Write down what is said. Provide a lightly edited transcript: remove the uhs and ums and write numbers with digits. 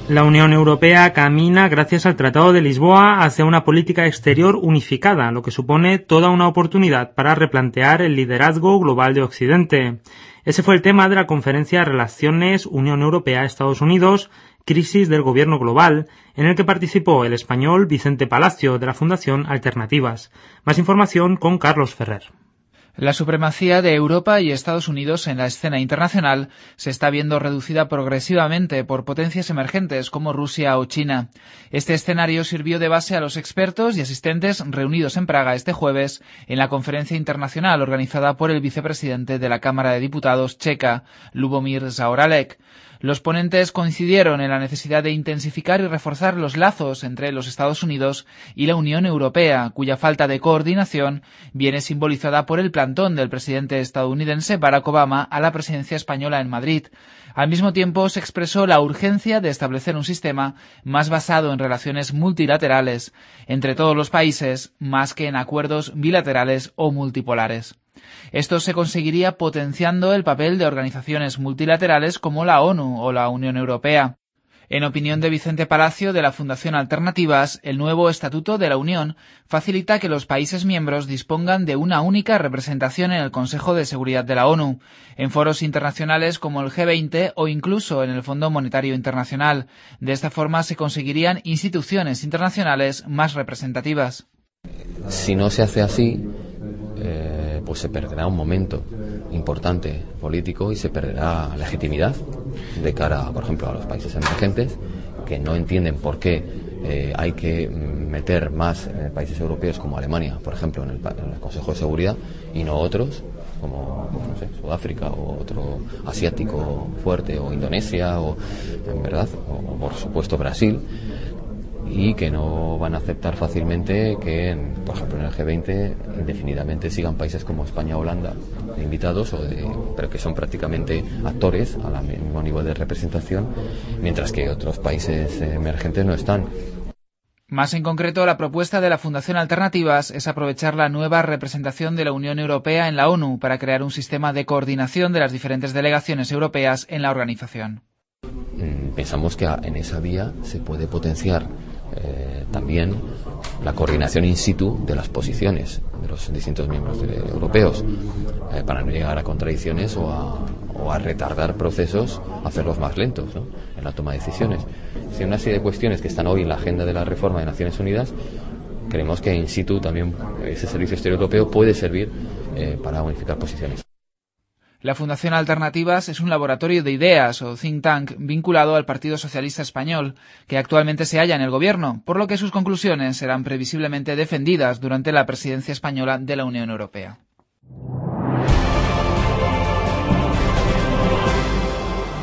La Unión Europea camina, gracias al Tratado de Lisboa, hacia una política exterior unificada, lo que supone toda una oportunidad para replantear el liderazgo global de Occidente. Ese fue el tema de la conferencia Relaciones Unión Europea-Estados Unidos, crisis del gobierno global, en el que participó el español Vicente Palacio, de la Fundación Alternativas. Más información con Carlos Ferrer. La supremacía de Europa y Estados Unidos en la escena internacional se está viendo reducida progresivamente por potencias emergentes como Rusia o China. Este escenario sirvió de base a los expertos y asistentes reunidos en Praga este jueves en la conferencia internacional organizada por el vicepresidente de la Cámara de Diputados checa, Lubomír Zaorálek. Los ponentes coincidieron en la necesidad de intensificar y reforzar los lazos entre los Estados Unidos y la Unión Europea, cuya falta de coordinación viene simbolizada por el plantón del presidente estadounidense Barack Obama a la presidencia española en Madrid. Al mismo tiempo, se expresó la urgencia de establecer un sistema más basado en relaciones multilaterales entre todos los países, más que en acuerdos bilaterales o multipolares. Esto se conseguiría potenciando el papel de organizaciones multilaterales como la ONU o la Unión Europea. En opinión de Vicente Palacio, de la Fundación Alternativas, el nuevo Estatuto de la Unión facilita que los países miembros dispongan de una única representación en el Consejo de Seguridad de la ONU, en foros internacionales como el G20 o incluso en el Fondo Monetario Internacional. De esta forma se conseguirían instituciones internacionales más representativas. Si no se hace así, pues se perderá un momento importante político y se perderá legitimidad de cara, por ejemplo, a los países emergentes que no entienden por qué hay que meter más países europeos como Alemania, por ejemplo, en el Consejo de Seguridad y no otros como no sé, Sudáfrica o otro asiático fuerte o Indonesia o en verdad o por supuesto Brasil, y que no van a aceptar fácilmente que, por ejemplo, en el G20 indefinidamente sigan países como España o Holanda de invitados, pero que son prácticamente actores al mismo nivel de representación, mientras que otros países emergentes no están. Más en concreto, la propuesta de la Fundación Alternativas es aprovechar la nueva representación de la Unión Europea en la ONU para crear un sistema de coordinación de las diferentes delegaciones europeas en la organización. Pensamos que en esa vía se puede potenciar también la coordinación in situ de las posiciones de los distintos miembros europeos para no llegar a contradicciones o a retardar procesos, hacerlos más lentos, ¿no?, en la toma de decisiones. Si una serie de cuestiones que están hoy en la agenda de la reforma de Naciones Unidas, creemos que in situ también ese servicio exterior europeo puede servir para unificar posiciones. La Fundación Alternativas es un laboratorio de ideas o think tank vinculado al Partido Socialista Español, que actualmente se halla en el gobierno, por lo que sus conclusiones serán previsiblemente defendidas durante la presidencia española de la Unión Europea.